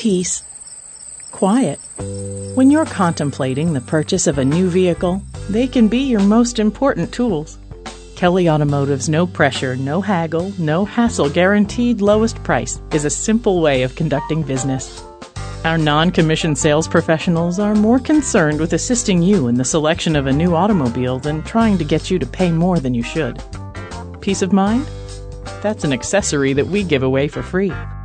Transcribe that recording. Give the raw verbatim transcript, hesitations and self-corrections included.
peace, quiet. When you're contemplating the purchase of a new vehicle, they can be your most important tools. Kelly Automotive's no pressure, no haggle, no hassle guaranteed lowest price is a simple way of conducting business. Our non-commissioned sales professionals are more concerned with assisting you in the selection of a new automobile than trying to get you to pay more than you should. Peace of mind? That's an accessory that we give away for free.